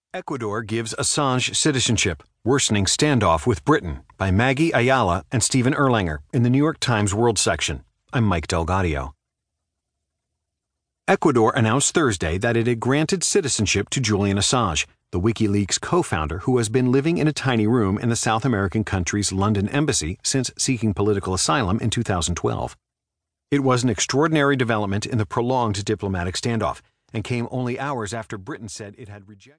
Ecuador gives Assange citizenship, worsening standoff with Britain by Maggie Ayala and Stephen Erlanger in the New York Times World section. I'm Mike Delgadio. Ecuador announced Thursday that it had granted citizenship to Julian Assange, the WikiLeaks co-founder who has been living in a tiny room in the South American country's London embassy since seeking political asylum in 2012. It was an extraordinary development in the prolonged diplomatic standoff and came only hours after Britain said it had rejected